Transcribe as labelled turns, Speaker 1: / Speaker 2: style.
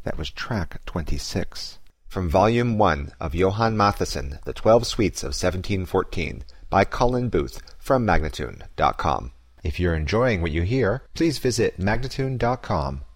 Speaker 1: That was track 26. From Volume 1 of Johann Mattheson, The 12 Suites of 1714, by Colin Booth, from Magnatune.com. If you're enjoying what you hear, please visit Magnatune.com